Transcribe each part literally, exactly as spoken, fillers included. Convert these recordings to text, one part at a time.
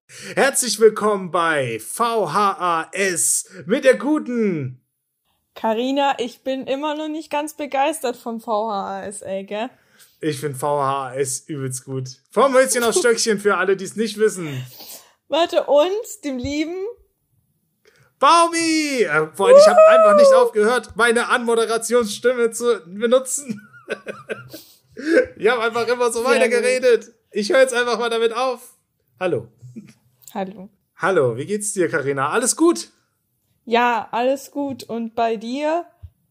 Herzlich willkommen bei V H A S mit der guten Carina. Ich bin immer noch nicht ganz begeistert vom V H A S, ey, gell? Ich finde V H A S übelst gut. Vom Hölzchen auf Stöckchen für alle, die es nicht wissen. Warte, und dem lieben Baumi! Äh, Freunde, ich habe einfach nicht aufgehört, meine Anmoderationsstimme zu benutzen. Ich habe einfach immer so weitergeredet. Ich höre jetzt einfach mal damit auf. Hallo. Hallo. Hallo, wie geht's dir, Carina? Alles gut? Ja, alles gut. Und bei dir?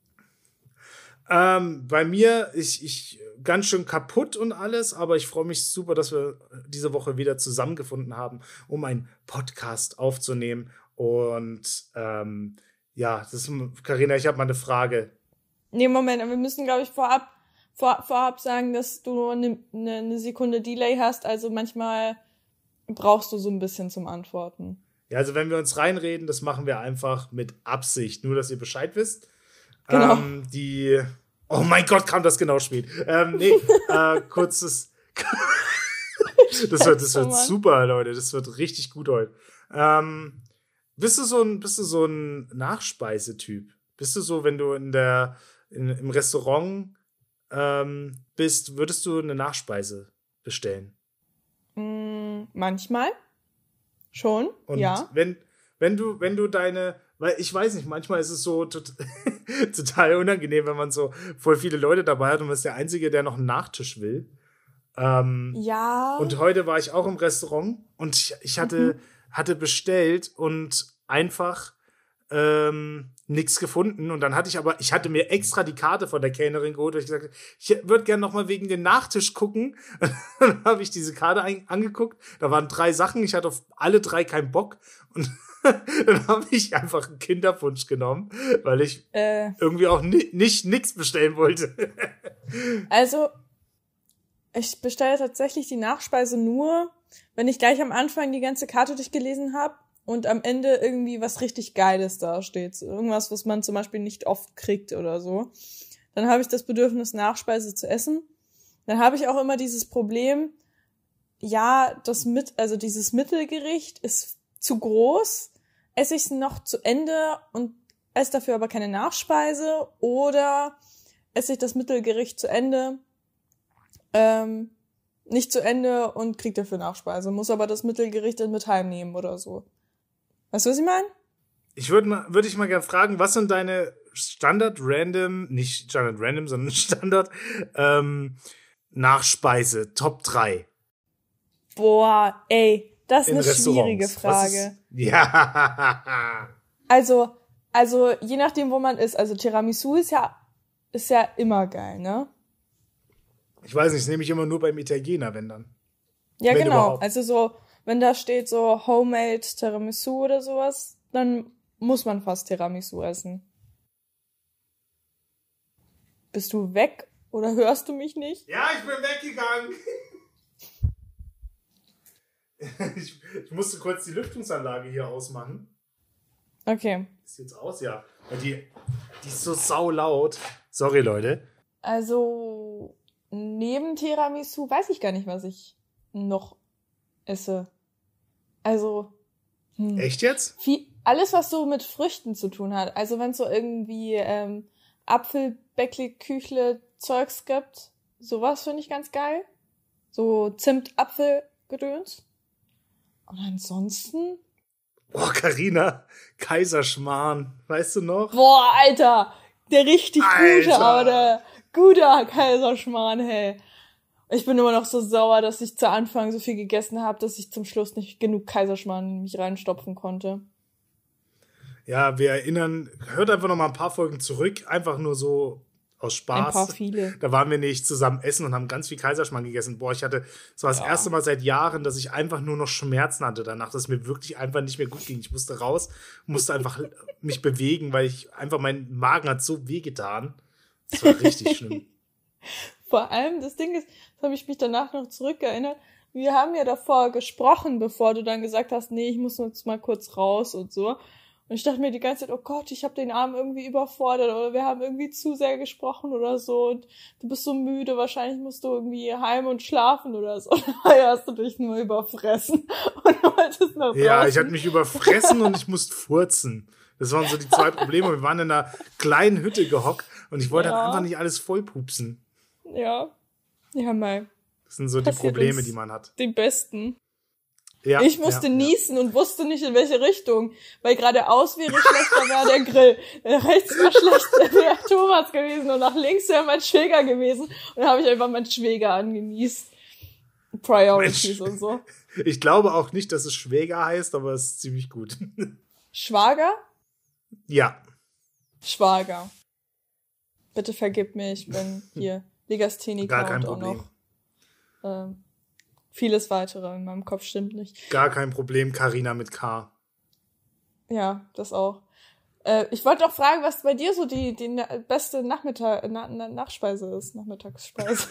Ähm, bei mir, ich, ich ganz schön kaputt und alles, aber ich freue mich super, dass wir diese Woche wieder zusammengefunden haben, um einen Podcast aufzunehmen. Und ähm, ja, das ist, Carina, ich habe mal eine Frage. Nee, Moment, wir müssen, glaube ich, vorab, vor, vorab sagen, dass du eine ne, ne Sekunde Delay hast. Also manchmal brauchst du so ein bisschen zum Antworten. Ja, also wenn wir uns reinreden, das machen wir einfach mit Absicht. Nur, dass ihr Bescheid wisst. Genau. Ähm, die, oh mein Gott, kam das genau spät. Ähm, nee, äh, kurzes, das wird, das wird super, Leute. Das wird richtig gut heute. Ähm, bist du so ein, bist du so ein Nachspeisetyp? Bist du so, wenn du in der, in, im Restaurant ähm, bist, würdest du eine Nachspeise bestellen? Mm, manchmal. Schon, Und ja. wenn, wenn du, wenn du deine, weil ich weiß nicht, manchmal ist es so tot, total unangenehm, wenn man so voll viele Leute dabei hat und man ist der Einzige, der noch einen Nachtisch will. Ähm, ja. Und heute war ich auch im Restaurant und ich, ich hatte, mhm. hatte bestellt und einfach ähm, nichts gefunden. Und dann hatte ich aber, ich hatte mir extra die Karte von der Kellnerin geholt, weil ich gesagt habe, ich würde gerne noch mal wegen den Nachtisch gucken. Dann habe ich diese Karte ein, angeguckt. Da waren drei Sachen. Ich hatte auf alle drei keinen Bock. Und dann habe ich einfach einen Kinderpunsch genommen, weil ich äh. irgendwie auch ni- nicht nix bestellen wollte. Also, ich bestelle tatsächlich die Nachspeise nur, wenn ich gleich am Anfang die ganze Karte durchgelesen habe und am Ende irgendwie was richtig Geiles da steht. Irgendwas, was man zum Beispiel nicht oft kriegt oder so. Dann habe ich das Bedürfnis, Nachspeise zu essen. Dann habe ich auch immer dieses Problem, ja, das mit, also dieses Mittelgericht ist zu groß. Esse ich es noch zu Ende und esse dafür aber keine Nachspeise, oder esse ich das Mittelgericht zu Ende, ähm, nicht zu Ende und krieg dafür Nachspeise, muss aber das Mittelgericht dann mit heimnehmen oder so. Weißt du, was ich meine? Ich würde mal, würde ich mal gerne fragen, was sind deine Standard-Random, nicht Standard-Random, sondern Standard, ähm, Nachspeise, Top drei? Boah, ey, das ist eine schwierige Frage. Ist, ja. Also, also, je nachdem, wo man ist. Also, Tiramisu ist ja, ist ja immer geil, ne? Ich weiß nicht, das nehme ich immer nur beim Italiener, wenn dann. Ja, wenn genau. Überhaupt. Also so, wenn da steht so Homemade Tiramisu oder sowas, dann muss man fast Tiramisu essen. Bist du weg oder hörst du mich nicht? Ja, ich bin weggegangen. ich, ich musste kurz die Lüftungsanlage hier ausmachen. Okay. Ist jetzt aus, ja. Weil die, die ist so saulaut. Sorry, Leute. Also, neben Tiramisu weiß ich gar nicht, was ich noch esse. Also. Hm. Echt jetzt? Viel, alles, was so mit Früchten zu tun hat. Also, wenn es so irgendwie ähm, Apfel, Bäckle, Küchle, Zeugs gibt, sowas finde ich ganz geil. So Zimt-Apfel-Gedöns. Und ansonsten. Boah, Carina, Kaiserschmarrn, weißt du noch? Boah, Alter, der richtig Alter. gute, aber der guter Kaiserschmarrn, hey. Ich bin immer noch so sauer, dass ich zu Anfang so viel gegessen habe, dass ich zum Schluss nicht genug Kaiserschmarrn in mich reinstopfen konnte. Ja, wir erinnern, hört einfach noch mal ein paar Folgen zurück, einfach nur so aus Spaß. Ein paar viele. Da waren wir nicht zusammen essen und haben ganz viel Kaiserschmarrn gegessen. Boah, ich hatte, das war das ja. erste Mal seit Jahren, dass ich einfach nur noch Schmerzen hatte danach, dass es mir wirklich einfach nicht mehr gut ging. Ich musste raus, musste einfach mich bewegen, weil ich einfach, mein Magen hat so wehgetan. Das war richtig schlimm. Vor allem, das Ding ist, das habe ich mich danach noch zurückerinnert, wir haben ja davor gesprochen, bevor du dann gesagt hast, nee, ich muss jetzt mal kurz raus und so. Und ich dachte mir die ganze Zeit, oh Gott, ich habe den Arm irgendwie überfordert oder wir haben irgendwie zu sehr gesprochen oder so und du bist so müde, wahrscheinlich musst du irgendwie heim und schlafen oder so. Dabei hast du dich nur überfressen und wolltest noch draußen. Ja, ich hatte mich überfressen und ich musste furzen. Das waren so die zwei Probleme. Wir waren in einer kleinen Hütte gehockt und ich wollte Ja. halt einfach nicht alles vollpupsen. Ja. Ja, mal. Das sind so die Passiert Probleme, uns die man hat. Den besten. Ja, Ich musste ja, niesen und wusste nicht, in welche Richtung. Weil geradeaus wäre schlechter, wäre der Grill. Rechts war schlechter, wäre Thomas gewesen. Und nach links wäre mein Schwäger gewesen. Und dann habe ich einfach meinen Schwäger angenießt. Priorities Mensch. und so. Ja. Ich glaube auch nicht, dass es Schwäger heißt, aber es ist ziemlich gut. Schwager? Ja. Schwager. Bitte vergib mir, ich bin hier Legastheniker Gar kein und auch Problem. noch ähm, vieles weitere. In meinem Kopf stimmt nicht. Gar kein Problem, Carina mit K. Ja, das auch. Äh, ich wollte auch fragen, was bei dir so die, die na- beste Nachmittag, na, na, Nachspeise ist, Nachmittagsspeise.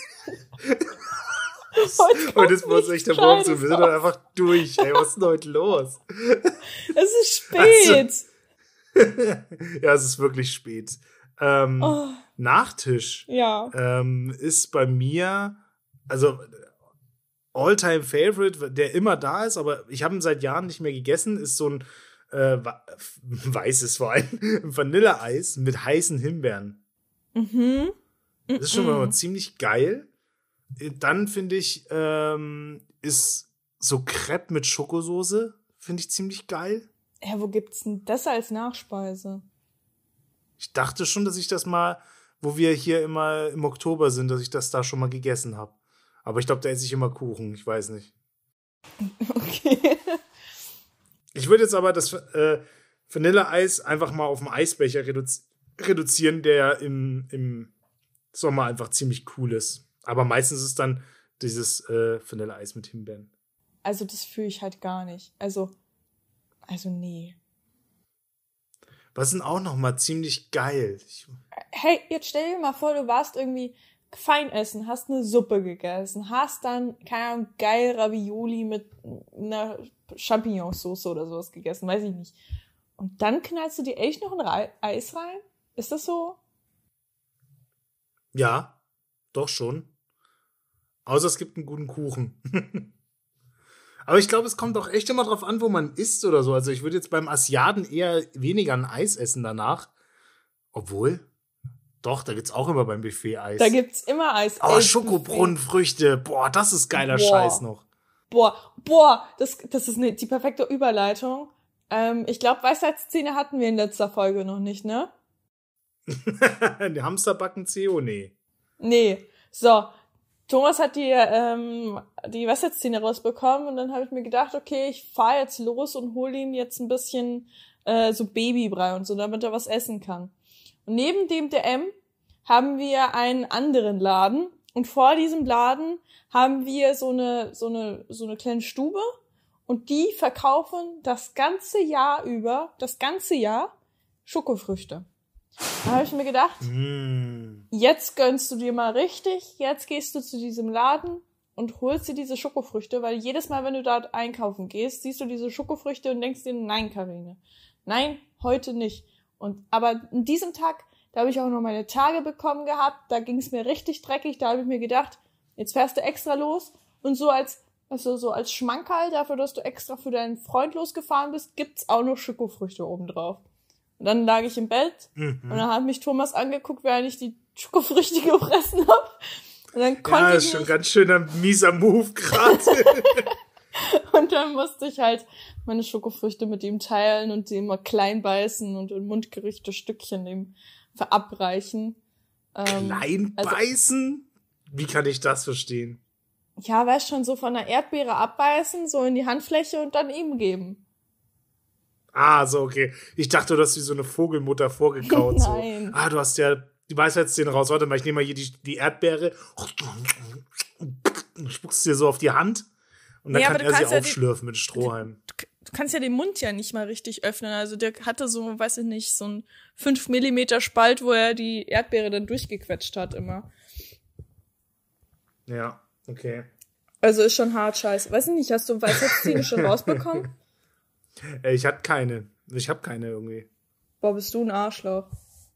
Heute Und jetzt muss kommt echt der nichts Morgen zu. Wir Gescheites sind raus. doch einfach durch. Ey, was ist denn heute los? Es ist spät. Ja, es ist wirklich spät. Ähm, Oh, Nachtisch ja. ähm, ist bei mir, also All-Time Favorite, der immer da ist, aber ich habe ihn seit Jahren nicht mehr gegessen, ist so ein äh, wa- weißes vor allem Vanilleeis mit heißen Himbeeren. Mhm. Das ist schon mal Mhm. ziemlich geil. Dann finde ich, ähm, ist so Crepe mit Schokosoße, finde ich ziemlich geil. Ja, wo gibt's denn das als Nachspeise? Ich dachte schon, dass ich das mal, wo wir hier immer im Oktober sind, dass ich das da schon mal gegessen habe. Aber ich glaube, da esse ich immer Kuchen, ich weiß nicht. Okay. Ich würde jetzt aber das äh, Vanilleeis einfach mal auf den Eisbecher reduzi- reduzieren, der im, im Sommer einfach ziemlich cool ist. Aber meistens ist es dann dieses äh, Vanilleeis mit Himbeeren. Also das fühle ich halt gar nicht. Also, also nee. Was ist denn auch noch mal ziemlich geil? Ich, Hey, jetzt stell dir mal vor, du warst irgendwie fein essen, hast eine Suppe gegessen, hast dann, keine Ahnung, geil Ravioli mit einer Champignonsauce oder sowas gegessen, weiß ich nicht. Und dann knallst du dir echt noch ein Rei- Eis rein? Ist das so? ja, doch schon. Außer es gibt einen guten Kuchen. Aber ich glaube, es kommt auch echt immer drauf an, wo man isst oder so. Also ich würde jetzt beim Asiaten eher weniger ein Eis essen danach. Obwohl, doch, da gibt's auch immer beim Buffet Eis. Da gibt's immer Eis. Oh, Ey, Schokobrunnenfrüchte. Boah, das ist geiler Boah. Scheiß noch. Boah, boah, das, das ist ne, die perfekte Überleitung. Ähm, ich glaube, Weisheitszähne hatten wir in letzter Folge noch nicht, ne? Die Hamsterbacken C O, nee. Nee. So, Thomas hat die, ähm, die Weisheitszähne rausbekommen und dann habe ich mir gedacht, okay, ich fahre jetzt los und hole ihm jetzt ein bisschen äh, so Babybrei und so, damit er was essen kann. Und neben dem D M haben wir einen anderen Laden und vor diesem Laden haben wir so eine so eine so eine kleine Stube und die verkaufen das ganze Jahr über, das ganze Jahr Schokofrüchte. Da habe ich mir gedacht, Mm. jetzt gönnst du dir mal richtig, jetzt gehst du zu diesem Laden und holst dir diese Schokofrüchte, weil jedes Mal, wenn du dort einkaufen gehst, siehst du diese Schokofrüchte und denkst dir, nein, Karine, nein, heute nicht. Und aber an diesem Tag, da habe ich auch noch meine Tage bekommen gehabt, da ging es mir richtig dreckig, da habe ich mir gedacht, jetzt fährst du extra los und so als also so als Schmankerl dafür, dass du extra für deinen Freund losgefahren bist, gibt's auch noch Schokofrüchte obendrauf. Und dann lag ich im Bett Mhm. und dann hat mich Thomas angeguckt, während ich die Schokofrüchte gefressen habe. Und dann konnte Ja, ich ist schon nicht. ganz schöner mieser Move gerade. Und dann musste ich halt meine Schokofrüchte mit ihm teilen und sie immer klein beißen und in mundgerechte Stückchen ihm verabreichen. Ähm, Klein also- beißen? Wie kann ich das verstehen? Ja, weißt schon, so von der Erdbeere abbeißen, so in die Handfläche und dann ihm geben. Ah, so, okay. Ich dachte, du hast wie so eine Vogelmutter vorgekaut. Nein. So. Ah, du hast ja die Weisheitszähne raus. Warte mal, ich nehme mal hier die, die Erdbeere. Spuckst dir so auf die Hand. Und dann Ja, kann aber du er sie kannst ja die- aufschlürfen mit Strohhalm. Du kannst ja den Mund ja nicht mal richtig öffnen. Also der hatte so, weiß ich nicht, so ein fünf Millimeter Spalt, wo er die Erdbeere dann durchgequetscht hat immer. Ja, okay. Also ist schon hart scheiße. Weiß ich nicht, hast du Weisheitszähne schon rausbekommen? Äh, Ich hatte keine. Ich habe keine irgendwie. Boah, bist du ein Arschloch.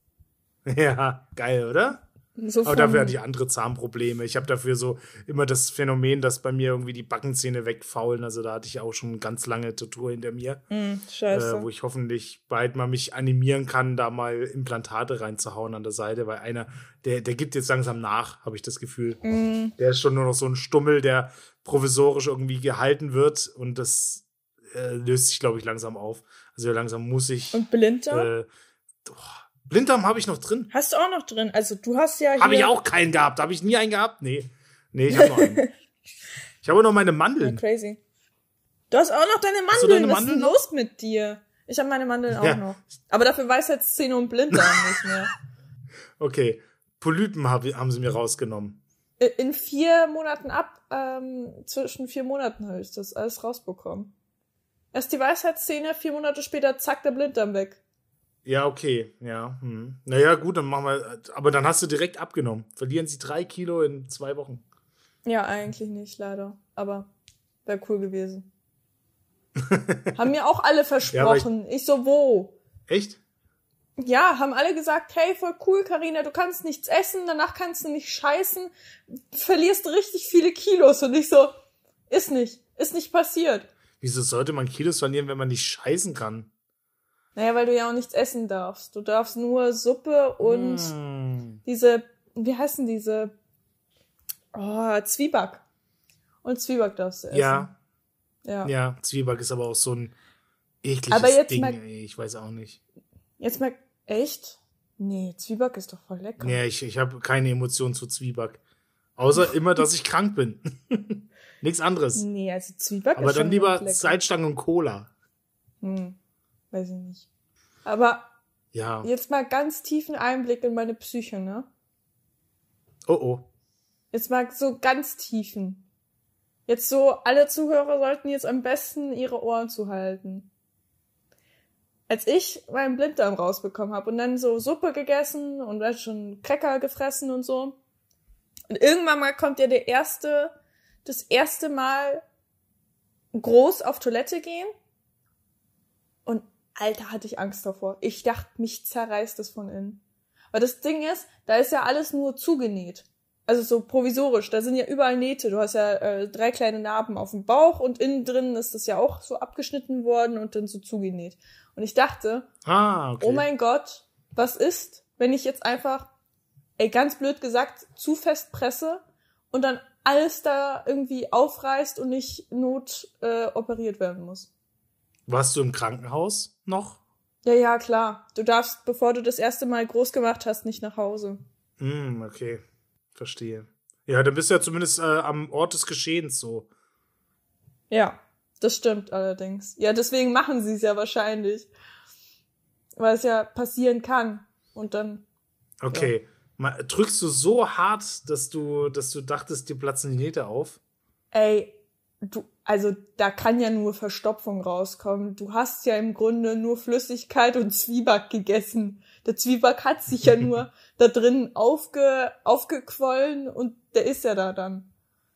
Ja, geil, oder? So Aber von- dafür hatte ich andere Zahnprobleme. Ich habe dafür so immer das Phänomen, dass bei mir irgendwie die Backenzähne wegfaulen. Also da hatte ich auch schon ganz lange Tattoo hinter mir, Hm, scheiße. äh, wo ich hoffentlich bald mal mich animieren kann, da mal Implantate reinzuhauen an der Seite, weil einer, der, der gibt jetzt langsam nach, habe ich das Gefühl. Hm, Der ist schon nur noch so ein Stummel, der provisorisch irgendwie gehalten wird und das äh, löst sich, glaube ich, langsam auf. Also langsam muss ich. und Blinddarm? Äh, oh, Blinddarm habe ich noch drin. Hast du auch noch drin? Also du hast ja hier... Habe ich auch keinen gehabt. Habe ich nie einen gehabt? Nee. Nee, ich habe noch einen. Ich habe noch meine Ja, Mandeln. crazy. Du hast auch noch deine Mandeln. Hast du deine Was Mandeln ist denn noch? los mit dir? Ich habe meine Mandeln auch Ja. noch. Aber dafür Weisheitszähne und Blinddarm nicht mehr. Okay. Polypen hab, haben sie mir rausgenommen. I- In vier Monaten ab, ähm, zwischen vier Monaten habe ich das alles rausbekommen. Erst die Weisheitszähne, vier Monate später, zack, der Blinddarm weg. Ja, okay. Ja. Hm. Naja, gut, dann machen wir. Aber dann hast du direkt abgenommen. Verlieren sie drei Kilo in zwei Wochen. Ja, eigentlich nicht, leider. Aber wäre cool gewesen. Haben mir auch alle versprochen. ich, so, wo? Echt? Ja, haben alle gesagt, hey, voll cool, Carina, du kannst nichts essen, danach kannst du nicht scheißen, verlierst richtig viele Kilos. Und ich so, ist nicht, ist nicht passiert. Wieso sollte man Kilos verlieren, wenn man nicht scheißen kann? Naja, weil du ja auch nichts essen darfst. Du darfst nur Suppe und Hm. diese, wie heißen diese? Oh, Zwieback. Und Zwieback darfst du essen. Ja, Ja. ja. Zwieback ist aber auch so ein ekliges Aber jetzt Ding, mal- ey. Ich weiß auch nicht. Jetzt mal, echt? Nee, Zwieback ist doch voll lecker. Nee, ich, ich habe keine Emotionen zu Zwieback. Außer immer, dass ich krank bin. Nichts anderes. Nee, also Zwieback Aber ist dann schon lieber echt lecker. Salzstangen und Cola. Hm, weiß ich nicht. Aber Ja. jetzt mal ganz tiefen Einblick in meine Psyche, ne? Oh oh. Jetzt mal so ganz tiefen. Jetzt so, alle Zuhörer sollten jetzt am besten ihre Ohren zuhalten. Als ich meinen Blinddarm rausbekommen habe und dann so Suppe gegessen und dann schon Cracker gefressen und so. Und irgendwann mal kommt ja der erste, das erste Mal groß auf Toilette gehen. Und Alter, hatte ich Angst davor. Ich dachte, mich zerreißt es von innen. Weil das Ding ist, da ist ja alles nur zugenäht. Also so provisorisch. Da sind ja überall Nähte. Du hast ja äh, drei kleine Narben auf dem Bauch und innen drin ist das ja auch so abgeschnitten worden und dann so zugenäht. Und ich dachte, Ah, okay. oh mein Gott, was ist, wenn ich jetzt einfach, ey, ganz blöd gesagt, zu fest presse und dann alles da irgendwie aufreißt und nicht not äh, operiert werden muss? Warst du im Krankenhaus noch? Ja, ja, klar. Du darfst, bevor du das erste Mal groß gemacht hast, nicht nach Hause. Hm, okay. Verstehe. Ja, dann bist du ja zumindest äh, am Ort des Geschehens so. Ja, das stimmt allerdings. Ja, deswegen machen sie es ja wahrscheinlich. Weil es ja passieren kann. Und dann, Okay. Mal, drückst du so hart, dass du, dass du dachtest, dir platzen die Nähte auf? ey, du, also da kann ja nur Verstopfung rauskommen. Du hast ja im Grunde nur Flüssigkeit und Zwieback gegessen. Der Zwieback hat sich ja nur da drin aufge, aufgequollen und der ist ja da dann.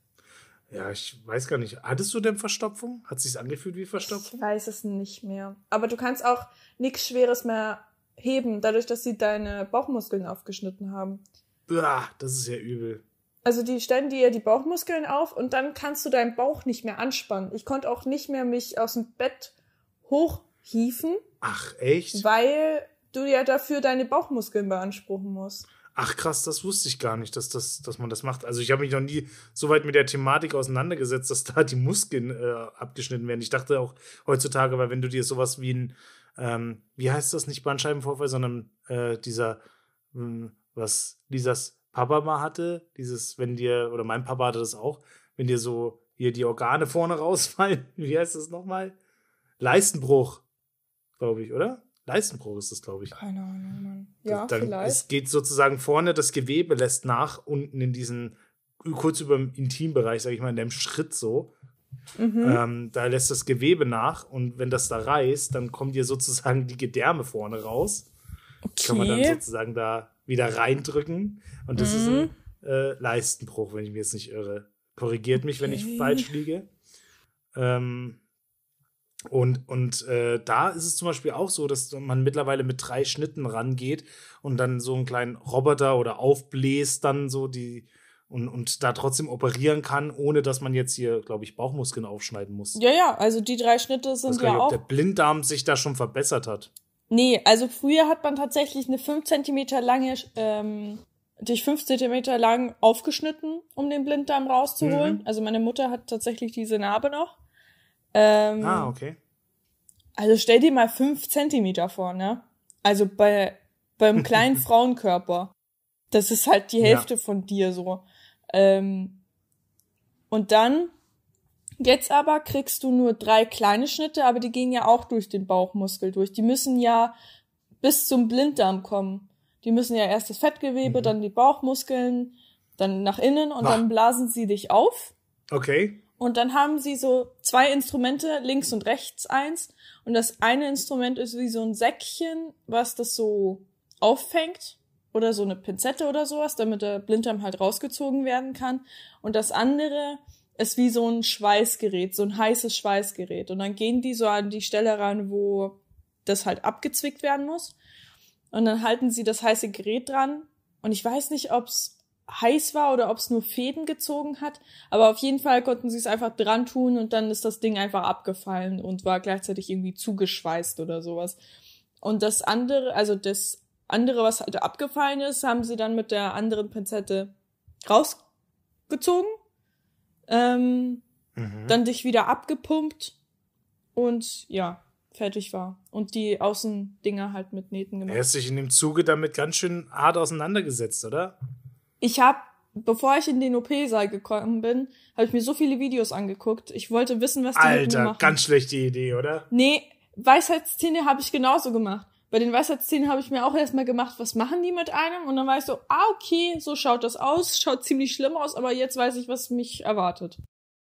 Ja, ich weiß gar nicht. Hattest du denn Verstopfung? Hat sich's angefühlt wie Verstopfung? Ich weiß es nicht mehr. Aber du kannst auch nichts Schweres mehr heben, dadurch, dass sie deine Bauchmuskeln aufgeschnitten haben. Uah, das ist ja übel. Also die stellen dir die Bauchmuskeln auf und dann kannst du deinen Bauch nicht mehr anspannen. Ich konnte auch nicht mehr mich aus dem Bett hochhieven, Ach, echt? weil du ja dafür deine Bauchmuskeln beanspruchen musst. Ach krass, das wusste ich gar nicht, dass, das, dass man das macht. Also ich habe mich noch nie so weit mit der Thematik auseinandergesetzt, dass da die Muskeln äh, abgeschnitten werden. Ich dachte auch heutzutage, weil wenn du dir sowas wie ein, ähm, wie heißt das, nicht Bandscheibenvorfall, sondern äh, dieser, mh, was Lisas Papa mal hatte, dieses, wenn dir, oder mein Papa hatte das auch, wenn dir so hier die Organe vorne rausfallen, wie heißt das nochmal? Leistenbruch, glaube ich, oder? Leistenbruch ist das, glaube ich. Keine Ahnung, Mann. Ja, Dann, vielleicht. Es geht sozusagen vorne, das Gewebe lässt nach, unten in diesen, kurz über dem Intimbereich, sage ich mal, in dem Schritt so. Mhm. Ähm, da lässt das Gewebe nach und wenn das da reißt, dann kommen dir sozusagen die Gedärme vorne raus. Die kann man dann Okay. sozusagen da wieder reindrücken. Und das Mhm. ist ein äh, Leistenbruch, wenn ich mich jetzt nicht irre. Korrigiert mich, wenn ich Okay. falsch liege. Ähm, Und, und äh, da ist es zum Beispiel auch so, dass man mittlerweile mit drei Schnitten rangeht und dann so einen kleinen Roboter oder aufbläst dann so die und, und da trotzdem operieren kann, ohne dass man jetzt hier, glaube ich, Bauchmuskeln aufschneiden muss. Ja, ja, also die drei Schnitte Ich weiß sind gar ja nicht, ob auch. der Blinddarm sich da schon verbessert hat. Nee, also früher hat man tatsächlich eine fünf Zentimeter lange, ähm, durch fünf Zentimeter lang aufgeschnitten, um den Blinddarm rauszuholen. Mhm. Also meine Mutter hat tatsächlich diese Narbe noch. Ähm, Ah, okay. Also stell dir mal fünf Zentimeter vor, ne? Also bei beim kleinen Frauenkörper. Das ist halt die Ja. Hälfte von dir so. Ähm, und dann, jetzt aber kriegst du nur drei kleine Schnitte, aber die gehen ja auch durch den Bauchmuskel durch. Die müssen ja bis zum Blinddarm kommen. Die müssen ja erst das Fettgewebe, Mhm. dann die Bauchmuskeln, dann nach innen und Ach. dann blasen sie dich auf. Okay. Und dann haben sie so zwei Instrumente, links und rechts eins. Und das eine Instrument ist wie so ein Säckchen, was das so auffängt. Oder so eine Pinzette oder sowas, damit der Blinddarm halt rausgezogen werden kann. Und das andere ist wie so ein Schweißgerät, so ein heißes Schweißgerät. Und dann gehen die so an die Stelle ran, wo das halt abgezwickt werden muss. Und dann halten sie das heiße Gerät dran. Und ich weiß nicht, ob's heiß war oder ob es nur Fäden gezogen hat. Aber auf jeden Fall konnten sie es einfach dran tun und dann ist das Ding einfach abgefallen und war gleichzeitig irgendwie zugeschweißt oder sowas. Und das andere, also das andere, was halt abgefallen ist, haben sie dann mit der anderen Pinzette rausgezogen, ähm, Mhm. dann dich wieder abgepumpt und ja, fertig war. Und die Außendinger halt mit Nähten gemacht. Er ist sich in dem Zuge damit ganz schön hart auseinandergesetzt, oder? Ich habe, bevor ich in den O P-Saal gekommen bin, habe ich mir so viele Videos angeguckt. Ich wollte wissen, was die mit mir Alter, machen. ganz schlechte Idee, oder? Nee, Weisheitszähne habe ich genauso gemacht. Bei den Weisheitszähnen habe ich mir auch erstmal gemacht, was machen die mit einem? Und dann war ich so, ah, okay, so schaut das aus. Schaut ziemlich schlimm aus, aber jetzt weiß ich, was mich erwartet.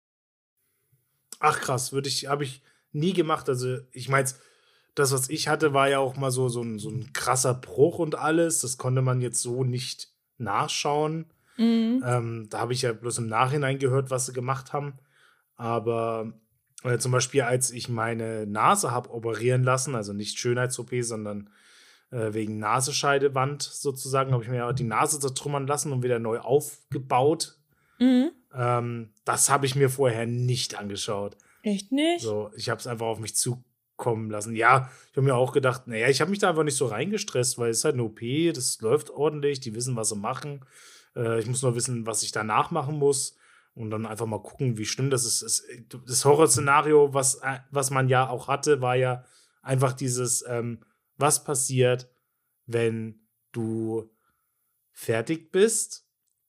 Ach krass, würde ich, habe ich nie gemacht. Also ich meine, das, was ich hatte, war ja auch mal so, so, ein, so ein krasser Bruch und alles. Das konnte man jetzt so nicht nachschauen. Mhm. Ähm, da habe ich ja bloß im Nachhinein gehört, was sie gemacht haben. Aber äh, zum Beispiel, als ich meine Nase habe operieren lassen, also nicht Schönheits-O P, sondern äh, wegen Nasenscheidewand sozusagen, habe ich mir ja die Nase zertrümmern lassen und wieder neu aufgebaut. Mhm. Ähm, das habe ich mir vorher nicht angeschaut. Echt nicht? So, ich habe es einfach auf mich zukommen lassen. Ja, ich habe mir auch gedacht, naja, ich habe mich da einfach nicht so reingestresst, weil es ist halt eine O P, das läuft ordentlich, die wissen, was sie machen. Äh, ich muss nur wissen, was ich danach machen muss und dann einfach mal gucken, wie schlimm das ist. Es, das Horrorszenario, was, äh, was man ja auch hatte, war ja einfach dieses, ähm, was passiert, wenn du fertig bist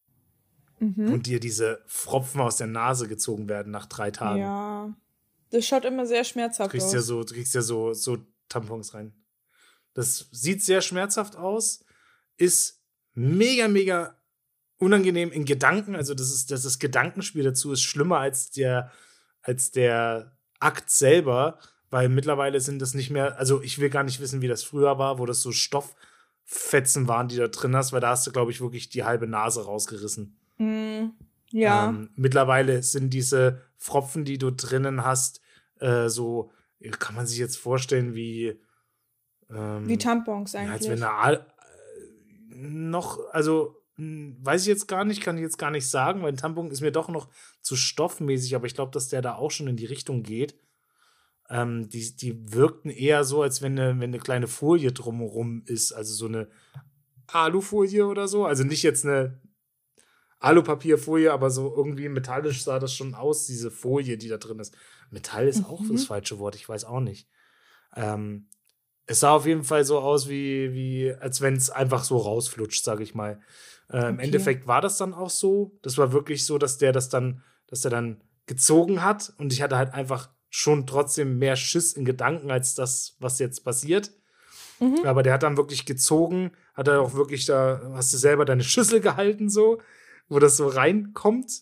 Mhm. und dir diese Pfropfen aus der Nase gezogen werden nach drei Tagen. Ja. Das schaut immer sehr Du schmerzhaft kriegst aus. ja so, du kriegst ja so, so Tampons rein. Das sieht sehr schmerzhaft aus, ist mega, mega unangenehm in Gedanken. Also das ist, das ist Gedankenspiel dazu ist schlimmer als der, als der Akt selber, weil mittlerweile sind das nicht mehr, also ich will gar nicht wissen, wie das früher war, wo das so Stofffetzen waren, die da drin hast, weil da hast du, glaube ich, wirklich die halbe Nase rausgerissen. Mhm. Ja. Ähm, mittlerweile sind diese Pfropfen, die du drinnen hast, äh, so, kann man sich jetzt vorstellen, wie ähm, Wie Tampons ja, als eigentlich. wenn eine Al äh, noch, also mh, weiß ich jetzt gar nicht, kann ich jetzt gar nicht sagen, weil ein Tampon ist mir doch noch zu stoffmäßig, aber ich glaube, dass der da auch schon in die Richtung geht. Ähm, die, die wirkten eher so, als wenn eine, wenn eine kleine Folie drumherum ist, also so eine Alufolie oder so, also nicht jetzt eine Alupapierfolie, aber so irgendwie metallisch sah das schon aus, diese Folie, die da drin ist. Metall ist auch Mhm. das falsche Wort, ich weiß auch nicht. Ähm, es sah auf jeden Fall so aus, wie, wie als wenn es einfach so rausflutscht, sag ich mal. Äh, Im Okay. Endeffekt war das dann auch so. Das war wirklich so, dass der das dann, dass der dann gezogen hat und ich hatte halt einfach schon trotzdem mehr Schiss in Gedanken als das, was jetzt passiert. Mhm. Aber der hat dann wirklich gezogen, hat er auch wirklich da, hast du selber deine Schüssel gehalten, so, wo das so reinkommt.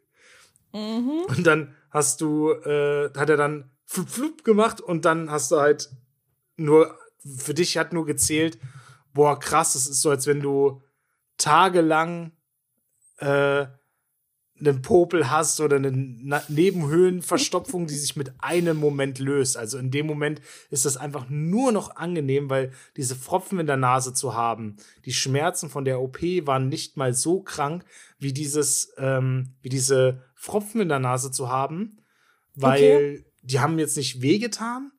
Mhm. Und dann hast du, äh, hat er dann flup, flup gemacht und dann hast du halt nur, für dich hat nur gezählt, boah, krass, das ist so, als wenn du tagelang äh, einen Popel hast oder eine Na- Nebenhöhlenverstopfung, die sich mit einem Moment löst. Also in dem Moment ist das einfach nur noch angenehm, weil diese Pfropfen in der Nase zu haben, die Schmerzen von der O P waren nicht mal so krank, wie dieses, ähm, wie diese Pfropfen in der Nase zu haben, weil Okay. die haben jetzt nicht wehgetan,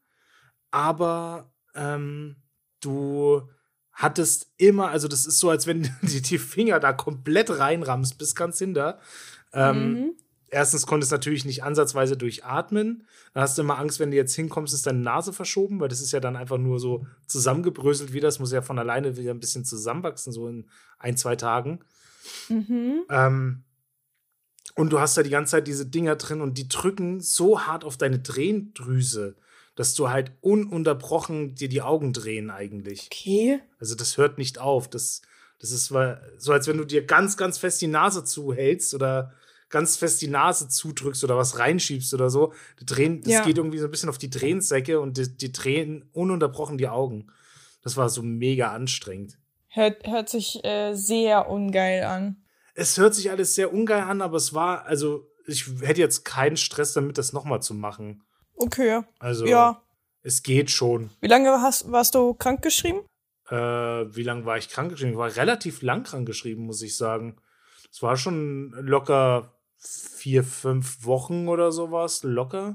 aber ähm, du hattest immer, also das ist so, als wenn du die, die Finger da komplett reinrammst bis ganz hinter. Ähm, Mhm. erstens konntest du natürlich nicht ansatzweise durchatmen. Dann hast du immer Angst, wenn du jetzt hinkommst, ist deine Nase verschoben, weil das ist ja dann einfach nur so zusammengebröselt wieder. Das muss ja von alleine wieder ein bisschen zusammenwachsen, so in ein, zwei Tagen. Mhm. Ähm, und du hast da die ganze Zeit diese Dinger drin und die drücken so hart auf deine Tränendrüse, dass du halt ununterbrochen dir die Augen drehen eigentlich. Okay. Also das hört nicht auf. Das, das ist wa- so, als wenn du dir ganz, ganz fest die Nase zuhältst oder ganz fest die Nase zudrückst oder was reinschiebst oder so. Die drehen, das Ja. geht irgendwie so ein bisschen auf die Tränensäcke und die, die drehen ununterbrochen die Augen. Das war so mega anstrengend. Hört, hört sich äh, sehr ungeil an. Es hört sich alles sehr ungeil an, aber es war, also ich hätte jetzt keinen Stress damit, das nochmal zu machen. Okay. Also Ja. es geht schon. Wie lange hast, warst du krankgeschrieben? Äh, wie lange war ich krankgeschrieben? Ich war relativ lang krankgeschrieben, muss ich sagen. Es war schon locker vier, fünf Wochen oder sowas. Locker.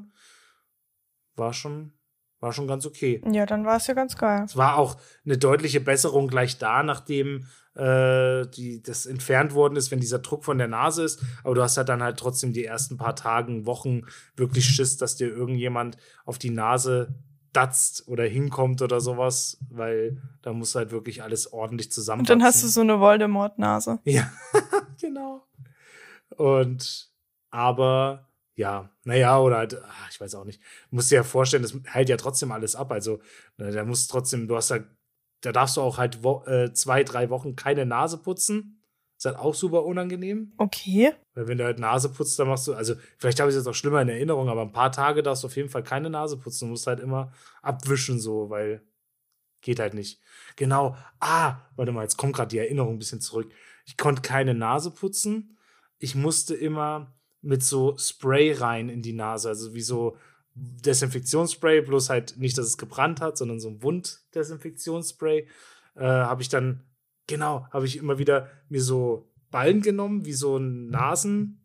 War schon, war schon ganz okay. Ja, dann war es ja ganz geil. Es war auch eine deutliche Besserung gleich da, nachdem äh, die, das entfernt worden ist, wenn dieser Druck von der Nase ist. Aber du hast halt dann halt trotzdem die ersten paar Tagen, Wochen wirklich Schiss, dass dir irgendjemand auf die Nase datzt oder hinkommt oder sowas, weil da muss halt wirklich alles ordentlich Und zusammenwachsen. dann hast du so eine Voldemort-Nase. Ja, genau. Und, aber, ja, naja, oder halt, ach, ich weiß auch nicht. Du musst dir ja vorstellen, das hält ja trotzdem alles ab. Also, ne, da musst trotzdem, du hast da, da darfst du auch halt wo, äh, zwei, drei Wochen keine Nase putzen. Ist halt auch super unangenehm. Okay. Weil wenn du halt Nase putzt, dann machst du, also vielleicht habe ich es jetzt auch schlimmer in Erinnerung, aber ein paar Tage darfst du auf jeden Fall keine Nase putzen. Du musst halt immer abwischen so, weil geht halt nicht. Genau. Ah, warte mal, jetzt kommt gerade die Erinnerung ein bisschen zurück. Ich konnte keine Nase putzen. Ich musste immer mit so Spray rein in die Nase, also wie so Desinfektionsspray, bloß halt nicht, dass es gebrannt hat, sondern so ein Wunddesinfektionsspray. Äh, habe ich dann, genau, habe ich immer wieder mir so Ballen genommen, wie so ein Nasen.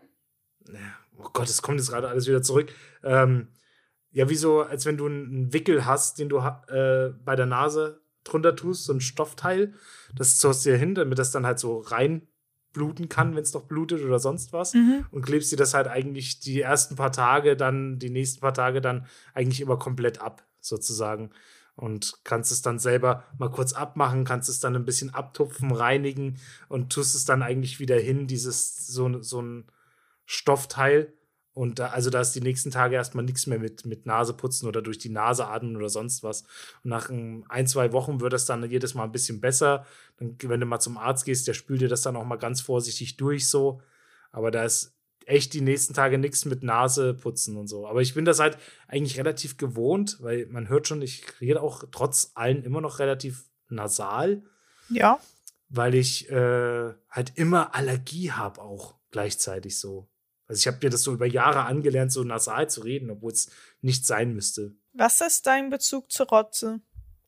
Oh Gott, es kommt jetzt gerade alles wieder zurück. Ähm, ja, wie so, als wenn du einen Wickel hast, den du äh, bei der Nase drunter tust, so ein Stoffteil. Das zollst du dir hin, damit das dann halt so reinbluten kann, wenn es noch blutet oder sonst was. Mhm. Und klebst dir das halt eigentlich die ersten paar Tage, dann die nächsten paar Tage dann eigentlich immer komplett ab, sozusagen. Und kannst es dann selber mal kurz abmachen, kannst es dann ein bisschen abtupfen, reinigen und tust es dann eigentlich wieder hin, dieses, so, so ein Stoffteil. Und da, also da ist die nächsten Tage erstmal nichts mehr mit, mit Nase putzen oder durch die Nase atmen oder sonst was. Und nach ein, ein zwei Wochen wird das dann jedes Mal ein bisschen besser. Dann, wenn du mal zum Arzt gehst, der spült dir das dann auch mal ganz vorsichtig durch so. Aber da ist echt die nächsten Tage nichts mit Nase putzen und so. Aber ich bin das halt eigentlich relativ gewohnt, weil man hört schon, ich rede auch trotz allem immer noch relativ nasal, Ja. weil ich äh, halt immer Allergie habe auch gleichzeitig so. Also ich habe mir das so über Jahre angelernt, so nasal zu reden, obwohl es nicht sein müsste. Was ist dein Bezug zur Rotze?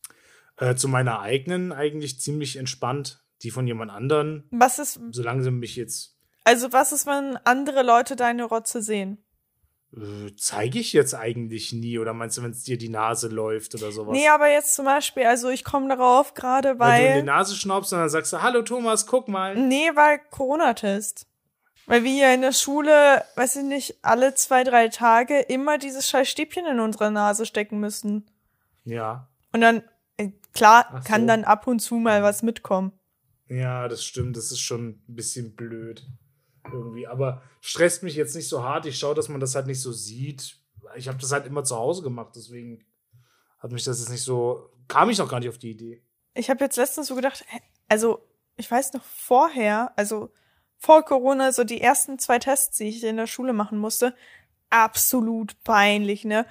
Äh, zu meiner eigenen eigentlich ziemlich entspannt. Die von jemand anderen, Was ist, solange sie mich jetzt also was ist, wenn andere Leute deine Rotze sehen? äh, zeige ich jetzt eigentlich nie. Oder meinst du, wenn es dir die Nase läuft oder sowas? Nee, aber jetzt zum Beispiel, also ich komme darauf gerade, Wenn du in die weil, Nase schnaubst und dann sagst du, hallo Thomas, guck mal. nee, weil Corona-Test. Weil wir ja in der Schule, weiß ich nicht, alle zwei, drei Tage immer dieses scheiß Stäbchen in unsere Nase stecken müssen. Ja, Und dann, äh, klar, Ach kann so. dann ab und zu mal was mitkommen. ja, das stimmt. Das ist schon ein bisschen blöd irgendwie. Aber stresst mich jetzt nicht so hart. Ich schaue, dass man das halt nicht so sieht. Ich habe das halt immer zu Hause gemacht, deswegen hat mich das jetzt nicht so, kam ich noch gar nicht auf die Idee. Ich habe jetzt letztens so gedacht, hä, also ich weiß noch vorher, also vor Corona, so die ersten zwei Tests, die ich in der Schule machen musste, absolut peinlich, ne?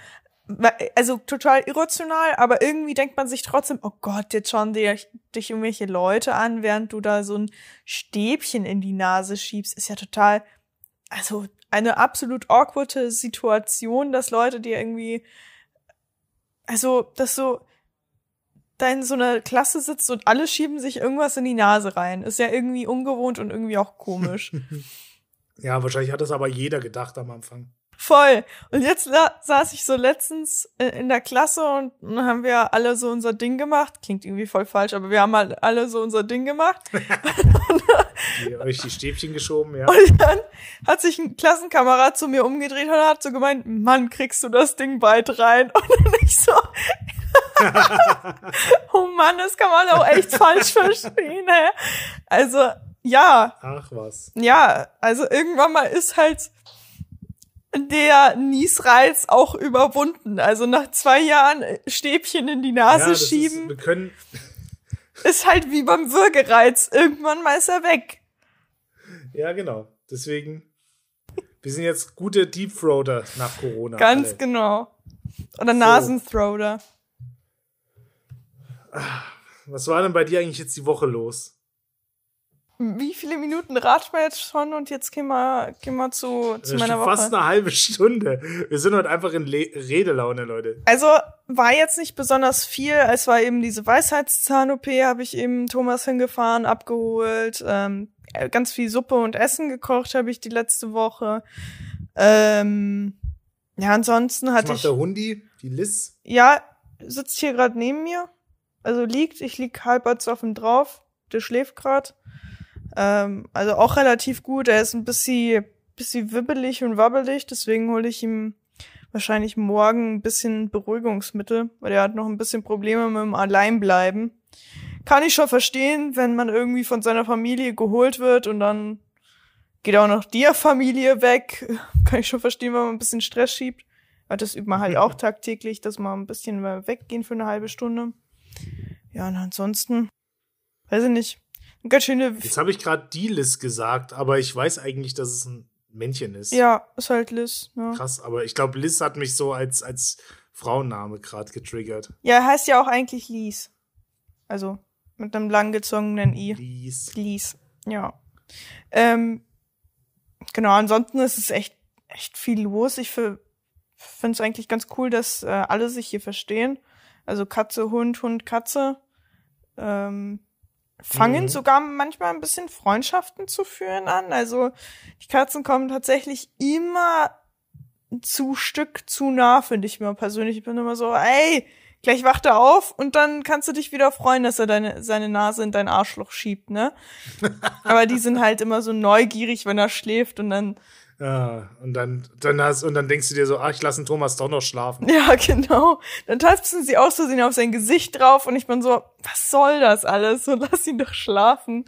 Also total irrational, aber irgendwie denkt man sich trotzdem, oh Gott, jetzt schauen dich, dich irgendwelche Leute an, während du da so ein Stäbchen in die Nase schiebst. Ist ja total also eine absolut awkwarde Situation, dass Leute dir irgendwie, also, dass so da in so einer Klasse sitzt und alle schieben sich irgendwas in die Nase rein. Ist ja irgendwie ungewohnt und irgendwie auch komisch. Ja, wahrscheinlich hat das aber jeder gedacht am Anfang. Voll. Und jetzt la- saß ich so letztens in, in der Klasse und dann haben wir alle so unser Ding gemacht. Klingt irgendwie voll falsch, aber wir haben halt alle so unser Ding gemacht. Die, euch die Stäbchen geschoben, ja. Und dann hat sich ein Klassenkamerad zu mir umgedreht und hat so gemeint, Mann, kriegst du das Ding bald rein? Und dann ich so, oh Mann, das kann man auch echt falsch verstehen, hä? Also, ja. Ach was. Ja, also irgendwann mal ist halt der Niesreiz auch überwunden. Also nach zwei Jahren Stäbchen in die Nase ja, das schieben, ist, wir können ist halt wie beim Würgereiz. Irgendwann mal ist er weg. Ja, genau. Deswegen, wir sind jetzt gute Deep-Throater nach Corona. Ganz alle. genau. Oder So. Nasenthroater. Was war denn bei dir eigentlich jetzt die Woche los? Wie viele Minuten raten wir jetzt schon? Und jetzt gehen wir, gehen wir zu, zu Das ist meiner schon Woche. fast eine halbe Stunde. Wir sind heute einfach in Le- Redelaune, Leute. Also war jetzt nicht besonders viel. Es war eben diese Weisheitszahn-O P, habe ich eben Thomas hingefahren, abgeholt. Ähm, ganz viel Suppe und Essen gekocht habe ich die letzte Woche. Ähm, ja, ansonsten Was hatte macht ich... der Hundi? Die Liz? Ja, sitzt hier gerade neben mir. Also liegt, ich lieg halbwegs auf ihm drauf. Der schläft gerade. Ähm, also auch relativ gut. Er ist ein bisschen, bisschen wibbelig und wabbelig. Deswegen hole ich ihm wahrscheinlich morgen ein bisschen Beruhigungsmittel, weil er hat noch ein bisschen Probleme mit dem Alleinbleiben. Kann ich schon verstehen, wenn man irgendwie von seiner Familie geholt wird und dann geht auch noch die Familie weg. Kann ich schon verstehen, wenn man ein bisschen Stress schiebt. Aber das übt man halt auch tagtäglich, dass man ein bisschen weggehen für eine halbe Stunde. Ja, und ansonsten, weiß ich nicht. Eine ganz schöne. Jetzt habe ich gerade die Liz gesagt, aber ich weiß eigentlich, dass es ein Männchen ist. Ja, ist halt Liz. Ja, Krass, aber ich glaube, Liz hat mich so als, als Frauenname gerade getriggert. ja, er heißt ja auch eigentlich Lies. Also mit einem langgezogenen I. Liz. Lies. Ja. Ähm, genau, ansonsten ist es echt, echt viel los. Ich finde es eigentlich ganz cool, dass äh, alle sich hier verstehen. Also Katze, Hund, Hund, Katze. Ähm, fangen Mhm. sogar manchmal ein bisschen Freundschaften zu führen an. Also die Katzen kommen tatsächlich immer zu Stück zu nah, finde ich mir persönlich. Ich bin immer so, ey, gleich wacht er auf und dann kannst du dich wieder freuen, dass er deine seine Nase in dein Arschloch schiebt, ne? Aber die sind halt immer so neugierig, wenn er schläft und dann, Ja, und dann, dann hast, und dann denkst du dir so, ach, ich lasse den Thomas doch noch schlafen. ja, genau. Dann tapsen sie aus Versehen auf sein Gesicht drauf und ich bin so, was soll das alles? So, lass ihn doch schlafen.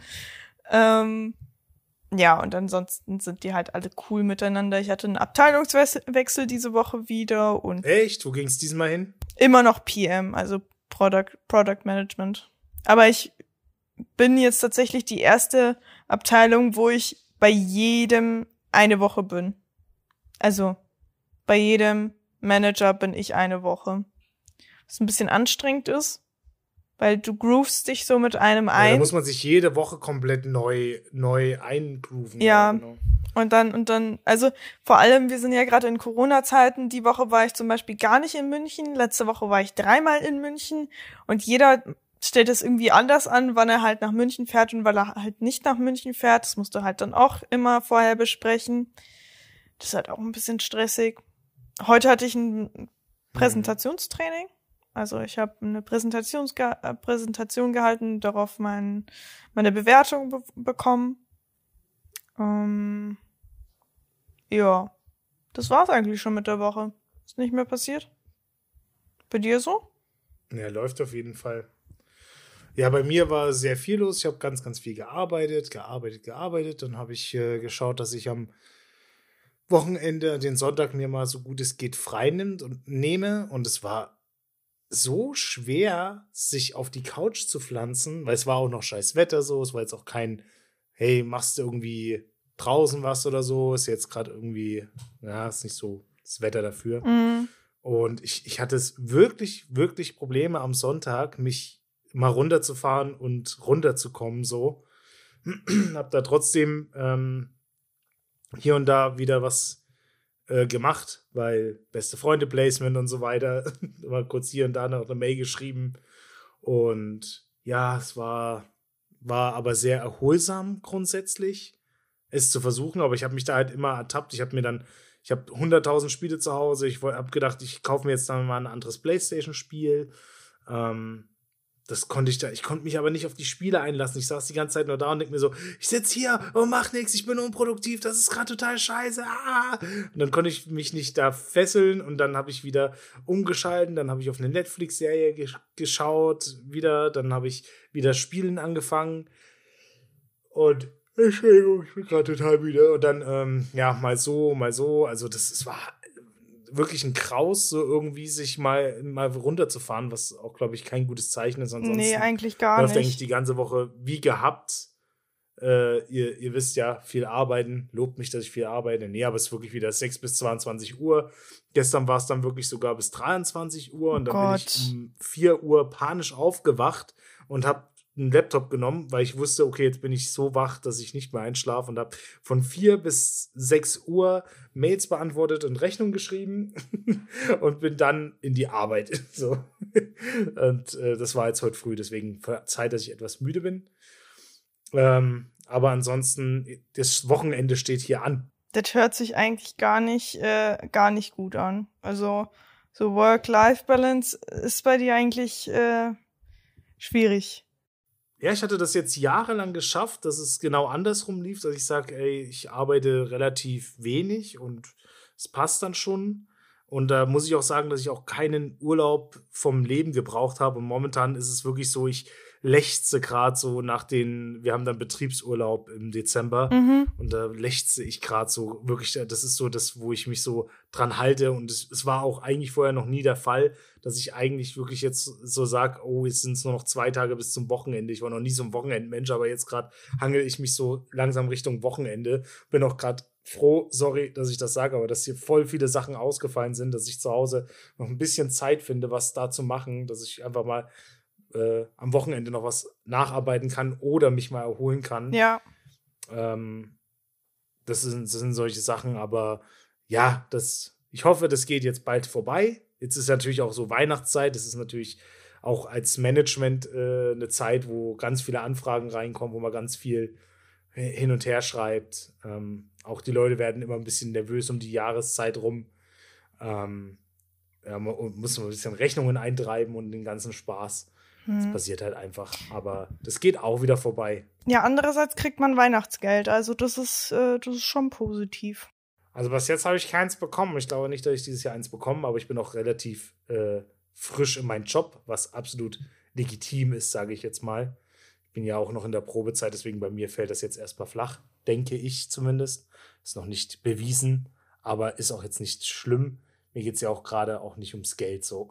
Ähm, ja, und ansonsten sind die halt alle cool miteinander. Ich hatte einen Abteilungswechsel diese Woche wieder und Echt? Wo ging's diesmal hin? immer noch P M, also Product, Product Management. Aber ich bin jetzt tatsächlich die erste Abteilung, wo ich bei jedem eine Woche bin. Also bei jedem Manager bin ich eine Woche. Was ein bisschen anstrengend ist, weil du groovst dich so mit einem Ja, ein. da muss man sich jede Woche komplett neu, neu eingrooven. Ja. genau. Und dann, und dann, also vor allem, wir sind ja gerade in Corona-Zeiten. Die Woche war ich zum Beispiel gar nicht in München. Letzte Woche war ich dreimal in München. Und jeder stellt es irgendwie anders an, wann er halt nach München fährt und weil er halt nicht nach München fährt. Das musst du halt dann auch immer vorher besprechen. Das ist halt auch ein bisschen stressig. Heute hatte ich ein Präsentationstraining. Also ich habe eine Präsentations äh, Präsentation gehalten, darauf mein, meine Bewertung be- bekommen. Ähm, ja, das war's eigentlich schon mit der Woche. Ist nicht mehr passiert? Bei dir so? Ja, läuft auf jeden Fall. Ja, bei mir war sehr viel los. Ich habe ganz, ganz viel gearbeitet, gearbeitet, gearbeitet. Dann habe ich äh, geschaut, dass ich am Wochenende, den Sonntag, mir mal so gut es geht frei nimmt und nehme. Und es war so schwer, sich auf die Couch zu pflanzen, weil es war auch noch scheiß Wetter so. Es war jetzt auch kein, hey, machst du irgendwie draußen was oder so. Ist jetzt gerade irgendwie, ja, ist nicht so das Wetter dafür. Mhm. Und ich, ich hatte es wirklich, wirklich Probleme am Sonntag, mich mal runterzufahren und runterzukommen so. Hab da trotzdem ähm, hier und da wieder was äh, gemacht, weil beste Freunde-Placement und so weiter. Mal kurz hier und da noch eine Mail geschrieben. Und ja, es war, war aber sehr erholsam grundsätzlich, es zu versuchen. Aber ich habe mich da halt immer ertappt. Ich habe mir dann, ich habe hunderttausend Spiele zu Hause. Ich habe gedacht, ich kaufe mir jetzt dann mal ein anderes PlayStation-Spiel. Ähm, Das konnte ich da, ich konnte mich aber nicht auf die Spiele einlassen. Ich saß die ganze Zeit nur da und denke mir so, ich sitze hier und mach nichts, ich bin unproduktiv, das ist gerade total scheiße. Ah! Und dann konnte ich mich nicht da fesseln und dann habe ich wieder umgeschalten, dann habe ich auf eine Netflix-Serie gesch- geschaut, wieder, dann habe ich wieder Spielen angefangen und Entschuldigung, ich bin gerade total müde. Und dann, ähm, ja, mal so, mal so. Also das, es war wirklich ein Kraus, so irgendwie sich mal, mal runterzufahren, was auch, glaube ich, kein gutes Zeichen ist. Ansonsten Nee, eigentlich gar läuft nicht. eigentlich die ganze Woche wie gehabt. Äh, ihr, ihr wisst ja, viel arbeiten. Lobt mich, dass ich viel arbeite. Nee, aber es ist wirklich wieder sechs bis zweiundzwanzig Uhr. Gestern war es dann wirklich sogar bis dreiundzwanzig Uhr. Und dann Oh bin ich um vier Uhr panisch aufgewacht und habe einen Laptop genommen, weil ich wusste, okay, jetzt bin ich so wach, dass ich nicht mehr einschlafe und habe von vier bis sechs Uhr Mails beantwortet und Rechnung geschrieben und bin dann in die Arbeit. So. Und äh, das war jetzt heute früh, deswegen Zeit, dass ich etwas müde bin. Ähm, aber ansonsten, das Wochenende steht hier an. Das hört sich eigentlich gar nicht, äh, gar nicht gut an. Also so Work-Life-Balance ist bei dir eigentlich äh, schwierig. Ja, ich hatte das jetzt jahrelang geschafft, dass es genau andersrum lief, dass ich sage, ey, ich arbeite relativ wenig und es passt dann schon. Und da muss ich auch sagen, dass ich auch keinen Urlaub vom Leben gebraucht habe. Und momentan ist es wirklich so, ich lechze gerade so nach den, wir haben dann Betriebsurlaub im Dezember. Mhm. Und da lechze ich gerade so wirklich, das ist so das, wo ich mich so dran halte. Und es, es war auch eigentlich vorher noch nie der Fall, dass ich eigentlich wirklich jetzt so sage, oh, jetzt sind es nur noch zwei Tage bis zum Wochenende. Ich war noch nie so ein Wochenendmensch, aber jetzt gerade hangel ich mich so langsam Richtung Wochenende. Bin auch gerade froh, sorry, dass ich das sage, aber dass hier voll viele Sachen ausgefallen sind, dass ich zu Hause noch ein bisschen Zeit finde, was da zu machen, dass ich einfach mal äh, am Wochenende noch was nacharbeiten kann oder mich mal erholen kann. Ja. Ähm, das sind, das sind solche Sachen, aber ja, das, ich hoffe, das geht jetzt bald vorbei. Jetzt ist natürlich auch so Weihnachtszeit, das ist natürlich auch als Management äh, eine Zeit, wo ganz viele Anfragen reinkommen, wo man ganz viel hin und her schreibt. Ähm, auch die Leute werden immer ein bisschen nervös um die Jahreszeit rum. Ähm, ja, man muss ein bisschen Rechnungen eintreiben und den ganzen Spaß. Hm. Das passiert halt einfach. Aber das geht auch wieder vorbei. Ja, andererseits kriegt man Weihnachtsgeld. Also das ist, äh, das ist schon positiv. Also bis jetzt habe ich keins bekommen. Ich glaube nicht, dass ich dieses Jahr eins bekomme, aber ich bin auch relativ äh, frisch in meinem Job, was absolut legitim ist, sage ich jetzt mal. Ich bin ja auch noch in der Probezeit, deswegen bei mir fällt das jetzt erstmal flach, denke ich zumindest. Ist noch nicht bewiesen, aber ist auch jetzt nicht schlimm. Mir geht es ja auch gerade auch nicht ums Geld so.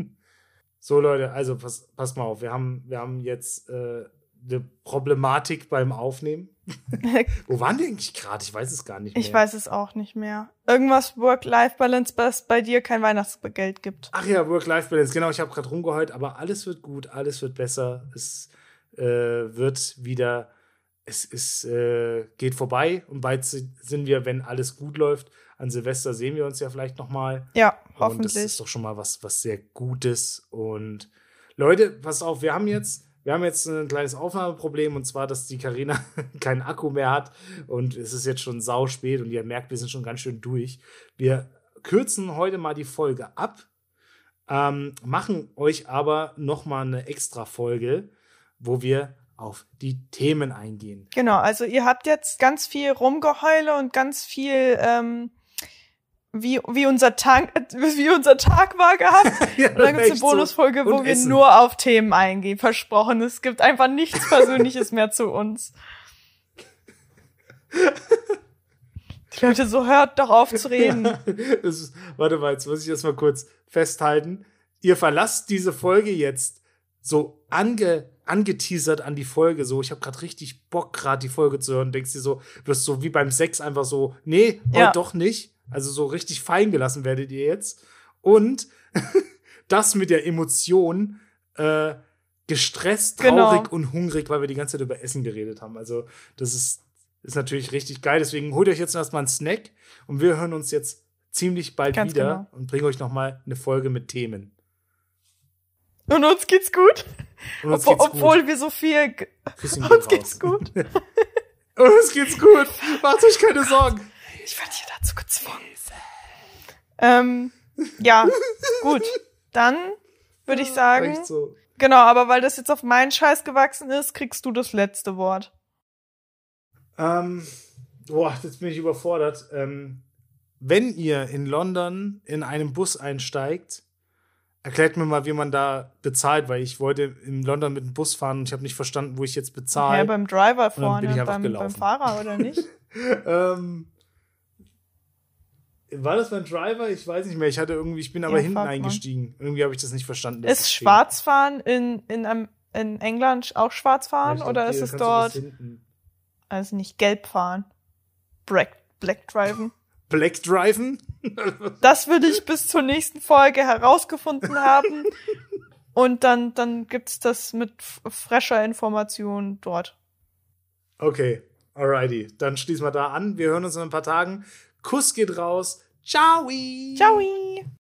So, Leute, also pass, passt mal auf, wir haben, wir haben jetzt äh, eine Problematik beim Aufnehmen. Wo waren die eigentlich gerade? Ich weiß es gar nicht mehr. Ich weiß es auch nicht mehr. Irgendwas Work-Life-Balance, was bei dir kein Weihnachtsgeld gibt. Ach ja, Work-Life-Balance, genau, ich habe gerade rumgeheult, aber alles wird gut, alles wird besser. Es äh, wird wieder, es ist, äh, geht vorbei und bald sind wir, wenn alles gut läuft, an Silvester sehen wir uns ja vielleicht nochmal. Ja, hoffentlich. Und das ist doch schon mal was, was sehr Gutes. Und Leute, pass auf, wir haben jetzt, wir haben jetzt ein kleines Aufnahmeproblem und zwar, dass die Carina keinen Akku mehr hat und es ist jetzt schon sau spät und ihr merkt, wir sind schon ganz schön durch. Wir kürzen heute mal die Folge ab, ähm, machen euch aber nochmal eine extra Folge, wo wir auf die Themen eingehen. Genau, also ihr habt jetzt ganz viel Rumgeheule und ganz viel ähm, wie, wie, unser Tag, wie unser Tag war gehabt. Ja, und dann gibt es eine Bonusfolge, so. wo wir Essen. nur auf Themen eingehen. Versprochen, es gibt einfach nichts Persönliches mehr zu uns. Die Leute, so hört doch auf zu reden. Ja, das ist, warte mal, jetzt muss ich das mal kurz festhalten. Ihr verlasst diese Folge jetzt so ange, angeteasert an die Folge, so, ich habe gerade richtig Bock, gerade die Folge zu hören, denkst dir so, wirst so wie beim Sex einfach so, nee, ja. doch nicht. Also so richtig fallen gelassen werdet ihr jetzt. Und das mit der Emotion äh, gestresst, traurig genau. und hungrig, weil wir die ganze Zeit über Essen geredet haben. Also das ist ist natürlich richtig geil. Deswegen holt euch jetzt erstmal einen Snack und wir hören uns jetzt ziemlich bald Ganz wieder genau. und bringen euch nochmal eine Folge mit Themen. Und uns geht's gut. Und uns Obwohl, geht's gut. obwohl wir so viel. G- Küsschen uns gehen raus. geht's gut. Und uns geht's gut. Macht euch keine Sorgen. Ich werde hier dazu gezwungen. Ähm, ja, gut. Dann würde ich sagen, Echt so. genau, aber weil das jetzt auf meinen Scheiß gewachsen ist, kriegst du das letzte Wort. Ähm, boah, jetzt bin ich überfordert. Ähm, wenn ihr in London in einem Bus einsteigt, erklärt mir mal, wie man da bezahlt, weil ich wollte in London mit dem Bus fahren und ich habe nicht verstanden, wo ich jetzt bezahle. Ja, beim Driver Und dann bin vorne, ich einfach beim, beim gelaufen. Fahrer oder nicht? ähm, war das beim Driver? Ich weiß nicht mehr. Ich hatte irgendwie, ich bin aber Ja, hinten frag mal. eingestiegen. Irgendwie habe ich das nicht verstanden. das Ist System. Schwarzfahren in, in, einem- in England auch Schwarzfahren Ja, ich oder glaub, ist hier es kannst du bis dort, hinten. also nicht gelb fahren? Black, Black Driven? Black Driven? Das will ich bis zur nächsten Folge herausgefunden haben. Und dann, dann gibt's das mit f- fresher Information dort. Okay, alrighty. Dann schließen wir da an. Wir hören uns in ein paar Tagen. Kuss geht raus. Ciao. Ciao!